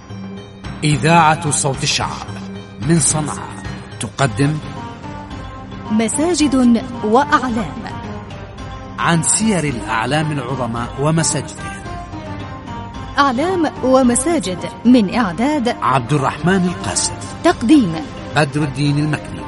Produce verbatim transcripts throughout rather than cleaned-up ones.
إذاعة صوت الشعب من صنعاء تقدم مساجد وأعلام، عن سير الأعلام العظماء ومساجدهم. أعلام ومساجد، من إعداد عبد الرحمن القاسم، تقديم بدر الدين المكني.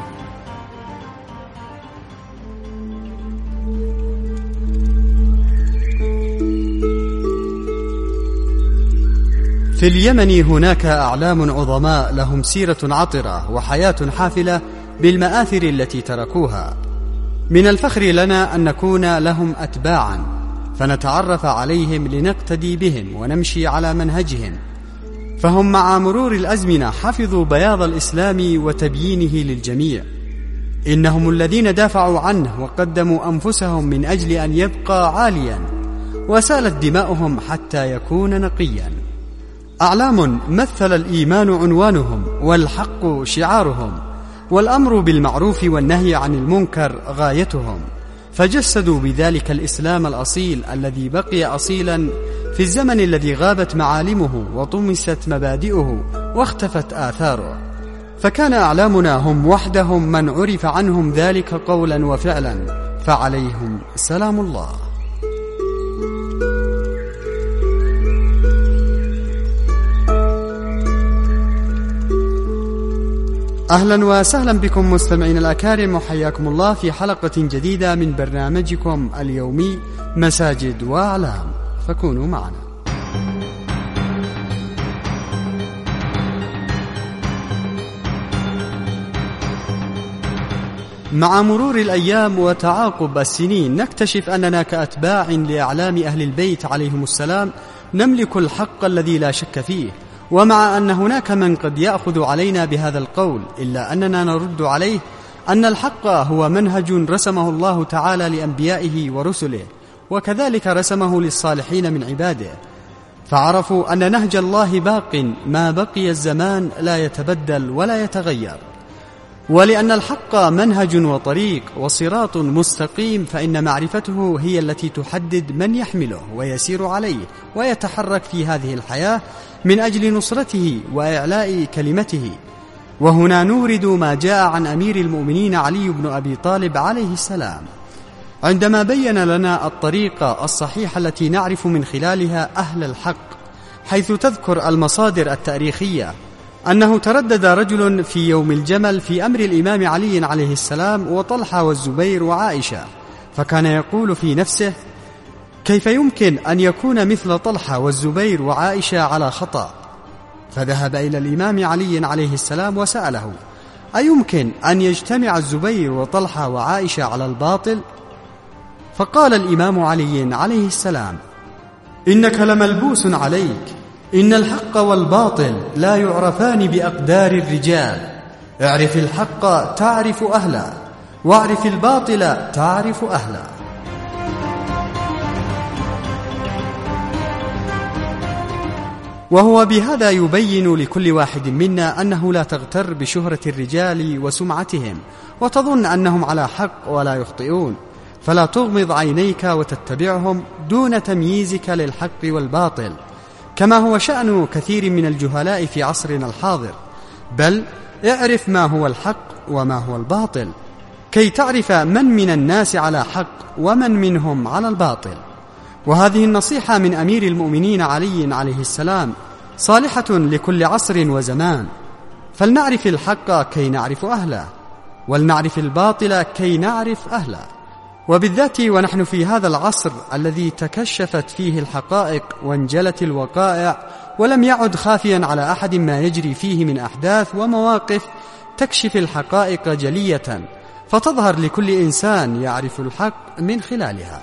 في اليمن هناك أعلام عظماء لهم سيرة عطرة وحياة حافلة بالمآثر التي تركوها. من الفخر لنا أن نكون لهم أتباعا، فنتعرف عليهم لنقتدي بهم ونمشي على منهجهم، فهم مع مرور الأزمنة حفظوا بياض الإسلام وتبيينه للجميع. إنهم الذين دافعوا عنه وقدموا أنفسهم من أجل أن يبقى عاليا، وسالت دماؤهم حتى يكون نقيا. أعلام مثل الإيمان عنوانهم، والحق شعارهم، والأمر بالمعروف والنهي عن المنكر غايتهم، فجسدوا بذلك الإسلام الأصيل الذي بقي أصيلا في الزمن الذي غابت معالمه وطمست مبادئه واختفت آثاره. فكان أعلامنا هم وحدهم من عرف عنهم ذلك قولا وفعلا، فعليهم سلام الله. أهلا وسهلا بكم مستمعين الأكارم، وحياكم الله في حلقة جديدة من برنامجكم اليومي مساجد وأعلام، فكونوا معنا. مع مرور الأيام وتعاقب السنين نكتشف أننا كأتباع لأعلام أهل البيت عليهم السلام نملك الحق الذي لا شك فيه، ومع أن هناك من قد يأخذ علينا بهذا القول، إلا أننا نرد عليه أن الحق هو منهج رسمه الله تعالى لأنبيائه ورسله، وكذلك رسمه للصالحين من عباده، فعرفوا أن نهج الله باق ما بقي الزمان، لا يتبدل ولا يتغير. ولأن الحق منهج وطريق وصراط مستقيم، فإن معرفته هي التي تحدد من يحمله ويسير عليه ويتحرك في هذه الحياة من أجل نصرته وإعلاء كلمته. وهنا نورد ما جاء عن أمير المؤمنين علي بن أبي طالب عليه السلام، عندما بين لنا الطريقة الصحيحة التي نعرف من خلالها أهل الحق، حيث تذكر المصادر التاريخية أنه تردد رجل في يوم الجمل في أمر الإمام علي عليه السلام وطلحة والزبير وعائشة، فكان يقول في نفسه: كيف يمكن أن يكون مثل طلحة والزبير وعائشة على خطأ؟ فذهب إلى الإمام علي عليه السلام وسأله: أيمكن أن يجتمع الزبير وطلحة وعائشة على الباطل؟ فقال الإمام علي عليه السلام: إنك لملبوس عليك، إن الحق والباطل لا يعرفان بأقدار الرجال، اعرف الحق تعرف أهله، واعرف الباطل تعرف أهله. وهو بهذا يبين لكل واحد منا أنه لا تغتر بشهرة الرجال وسمعتهم وتظن أنهم على حق ولا يخطئون، فلا تغمض عينيك وتتبعهم دون تمييزك للحق والباطل، كما هو شأن كثير من الجهلاء في عصرنا الحاضر، بل اعرف ما هو الحق وما هو الباطل كي تعرف من من الناس على حق ومن منهم على الباطل. وهذه النصيحة من أمير المؤمنين علي عليه السلام صالحة لكل عصر وزمان، فلنعرف الحق كي نعرف أهله، ولنعرف الباطل كي نعرف أهله، وبالذات ونحن في هذا العصر الذي تكشفت فيه الحقائق وانجلت الوقائع، ولم يعد خافيا على أحد ما يجري فيه من أحداث ومواقف تكشف الحقائق جلية، فتظهر لكل إنسان يعرف الحق من خلالها.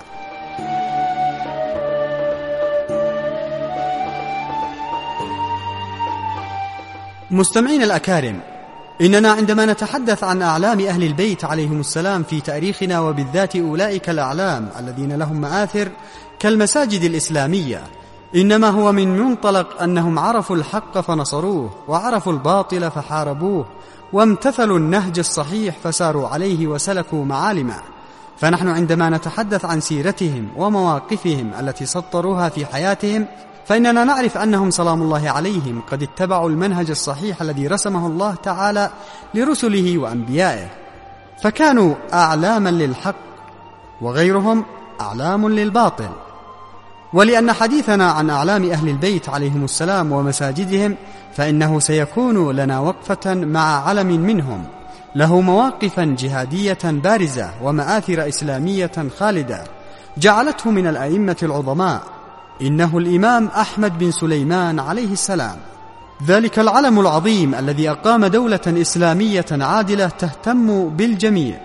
مستمعين الأكارم، إننا عندما نتحدث عن أعلام أهل البيت عليهم السلام في تاريخنا، وبالذات أولئك الأعلام الذين لهم مآثر كالمساجد الإسلامية، إنما هو من منطلق أنهم عرفوا الحق فنصروه، وعرفوا الباطل فحاربوه، وامتثلوا النهج الصحيح فساروا عليه وسلكوا معالمه. فنحن عندما نتحدث عن سيرتهم ومواقفهم التي سطروها في حياتهم، فإننا نعرف أنهم سلام الله عليهم قد اتبعوا المنهج الصحيح الذي رسمه الله تعالى لرسله وأنبيائه، فكانوا أعلاما للحق وغيرهم أعلام للباطل. ولأن حديثنا عن أعلام أهل البيت عليهم السلام ومساجدهم، فإنه سيكون لنا وقفة مع علم منهم له مواقفا جهادية بارزة ومآثر إسلامية خالدة جعلته من الأئمة العظماء، إنه الإمام أحمد بن سليمان عليه السلام، ذلك العلم العظيم الذي أقام دولة إسلامية عادلة تهتم بالجميع.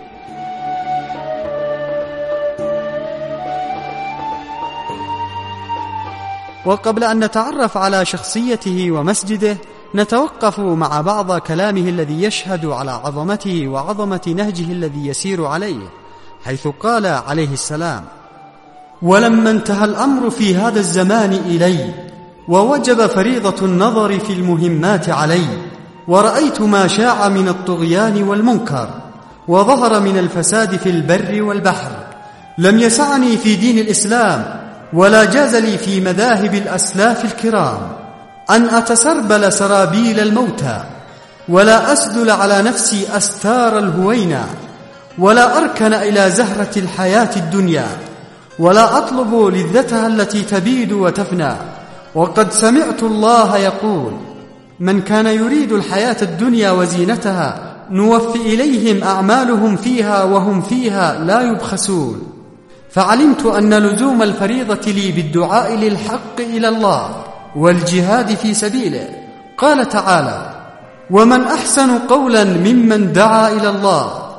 وقبل أن نتعرف على شخصيته ومسجده، نتوقف مع بعض كلامه الذي يشهد على عظمته وعظمة نهجه الذي يسير عليه، حيث قال عليه السلام: ولما انتهى الأمر في هذا الزمان إلي، ووجب فريضة النظر في المهمات علي، ورأيت ما شاع من الطغيان والمنكر، وظهر من الفساد في البر والبحر، لم يسعني في دين الإسلام ولا جاز لي في مذاهب الأسلاف الكرام أن أتسربل سرابيل الموتى، ولا أسدل على نفسي أستار الهوينا، ولا أركن إلى زهرة الحياة الدنيا، ولا أطلب لذتها التي تبيد وتفنى. وقد سمعت الله يقول: من كان يريد الحياة الدنيا وزينتها نوفي إليهم أعمالهم فيها وهم فيها لا يبخسون. فعلمت أن لزوم الفريضة لي بالدعاء للحق إلى الله والجهاد في سبيله. قال تعالى: ومن أحسن قولا ممن دعا إلى الله.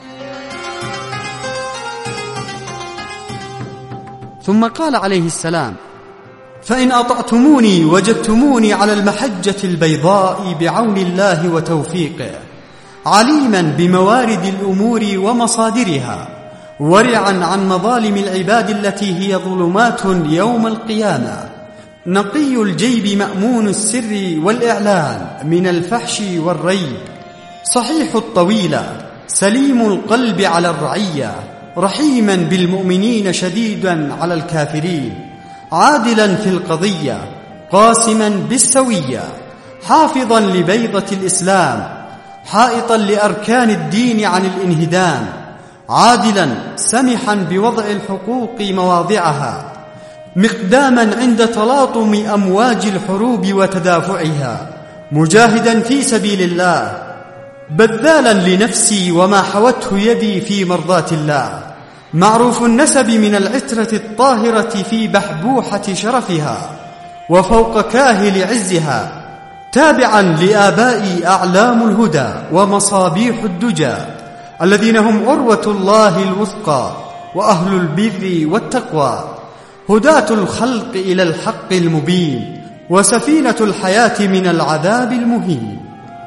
ثم قال عليه السلام: فإن أطعتموني وجدتموني على المحجة البيضاء بعون الله وتوفيقه، عليما بموارد الأمور ومصادرها، ورعا عن مظالم العباد التي هي ظلمات يوم القيامة، نقي الجيب مأمون السر والإعلان من الفحش والريب، صحيح الطويلة سليم القلب على الرعية، رحيما بالمؤمنين شديدا على الكافرين، عادلا في القضية قاسما بالسوية، حافظا لبيضة الإسلام، حائطا لأركان الدين عن الانهدام، عادلا سمحا بوضع الحقوق مواضعها، مقداما عند تلاطم أمواج الحروب وتدافعها، مجاهدا في سبيل الله، بذالا لنفسي وما حوته يدي في مرضاة الله، معروف النسب من العترة الطاهرة في بحبوحة شرفها وفوق كاهل عزها، تابعا لآبائي أعلام الهدى ومصابيح الدجى، الذين هم عروة الله الوثقى وأهل البر والتقوى، هداة الخلق إلى الحق المبين، وسفينة الحياة من العذاب المهين.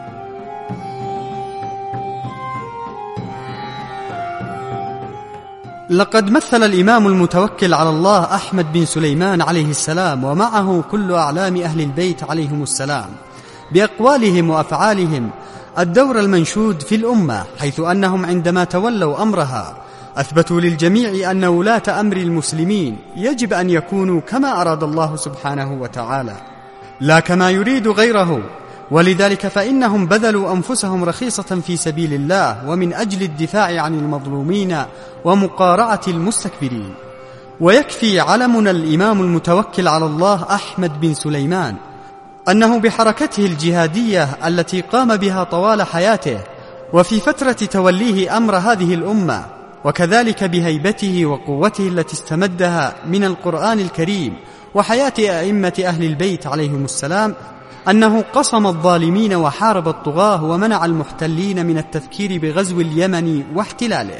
لقد مثل الإمام المتوكل على الله أحمد بن سليمان عليه السلام ومعه كل أعلام أهل البيت عليهم السلام بأقوالهم وأفعالهم الدور المنشود في الأمة، حيث أنهم عندما تولوا أمرها أثبتوا للجميع أن ولاة أمر المسلمين يجب أن يكونوا كما أراد الله سبحانه وتعالى، لا كما يريد غيره. ولذلك فإنهم بذلوا أنفسهم رخيصة في سبيل الله ومن أجل الدفاع عن المظلومين ومقارعة المستكبرين. ويكفي علمنا الإمام المتوكل على الله أحمد بن سليمان أنه بحركته الجهادية التي قام بها طوال حياته وفي فترة توليه أمر هذه الأمة، وكذلك بهيبته وقوته التي استمدها من القرآن الكريم وحياة أئمة أهل البيت عليهم السلام، أنه قصم الظالمين وحارب الطغاة ومنع المحتلين من التفكير بغزو اليمن واحتلاله.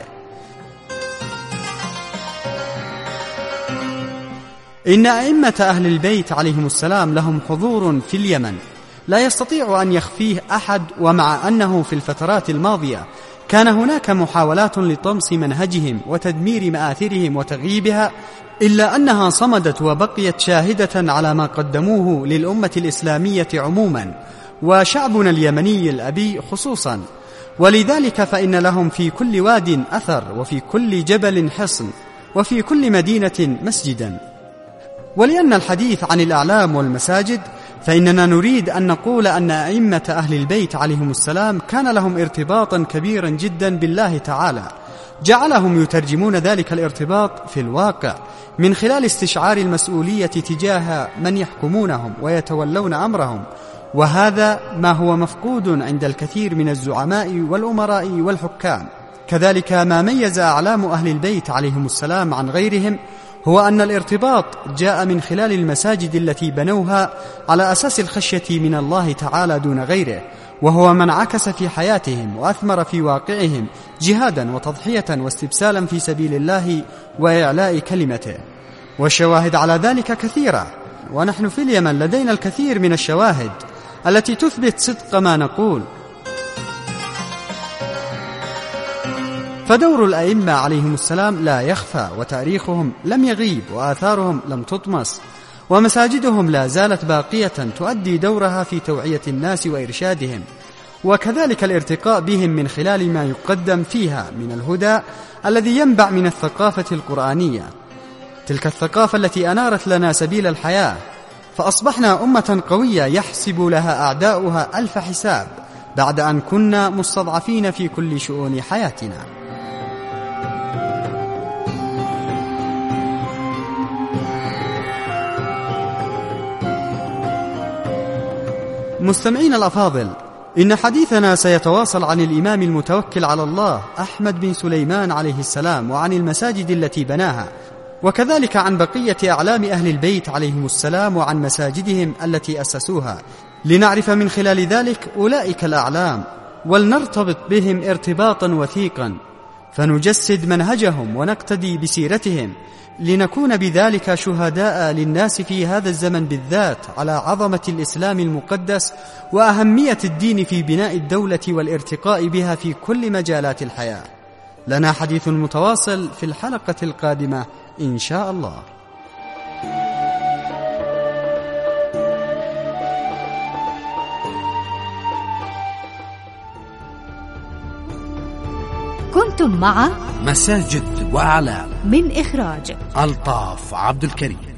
إن أئمة أهل البيت عليهم السلام لهم حضور في اليمن لا يستطيع أن يخفيه أحد، ومع أنه في الفترات الماضية كان هناك محاولات لطمس منهجهم وتدمير مآثرهم وتغييبها، إلا أنها صمدت وبقيت شاهدة على ما قدموه للأمة الإسلامية عموما وشعبنا اليمني الأبي خصوصا. ولذلك فإن لهم في كل واد أثر، وفي كل جبل حصن، وفي كل مدينة مسجدا. ولأن الحديث عن الأعلام والمساجد فإننا نريد أن نقول أن أئمة أهل البيت عليهم السلام كان لهم ارتباطا كبيرا جدا بالله تعالى، جعلهم يترجمون ذلك الارتباط في الواقع من خلال استشعار المسؤولية تجاه من يحكمونهم ويتولون أمرهم، وهذا ما هو مفقود عند الكثير من الزعماء والأمراء والحكام. كذلك ما ميز أعلام أهل البيت عليهم السلام عن غيرهم هو أن الارتباط جاء من خلال المساجد التي بنوها على أساس الخشية من الله تعالى دون غيره، وهو من عكس في حياتهم وأثمر في واقعهم جهادا وتضحية واستبسالا في سبيل الله وإعلاء كلمته. والشواهد على ذلك كثيرة، ونحن في اليمن لدينا الكثير من الشواهد التي تثبت صدق ما نقول. فدور الأئمة عليهم السلام لا يخفى، وتاريخهم لم يغيب، وآثارهم لم تطمس، ومساجدهم لا زالت باقية تؤدي دورها في توعية الناس وإرشادهم، وكذلك الارتقاء بهم من خلال ما يقدم فيها من الهدى الذي ينبع من الثقافة القرآنية، تلك الثقافة التي أنارت لنا سبيل الحياة، فأصبحنا أمة قوية يحسب لها أعداؤها ألف حساب بعد أن كنا مستضعفين في كل شؤون حياتنا. مستمعين الأفاضل، إن حديثنا سيتواصل عن الإمام المتوكل على الله أحمد بن سليمان عليه السلام، وعن المساجد التي بناها، وكذلك عن بقية أعلام أهل البيت عليهم السلام وعن مساجدهم التي أسسوها، لنعرف من خلال ذلك أولئك الأعلام، ولنرتبط بهم ارتباطا وثيقا، فنجسد منهجهم ونقتدي بسيرتهم، لنكون بذلك شهداء للناس في هذا الزمن بالذات على عظمة الإسلام المقدس وأهمية الدين في بناء الدولة والارتقاء بها في كل مجالات الحياة. لنا حديث متواصل في الحلقة القادمة إن شاء الله. كنتم مع مساجد وأعلام من إخراج ألطاف عبد الكريم.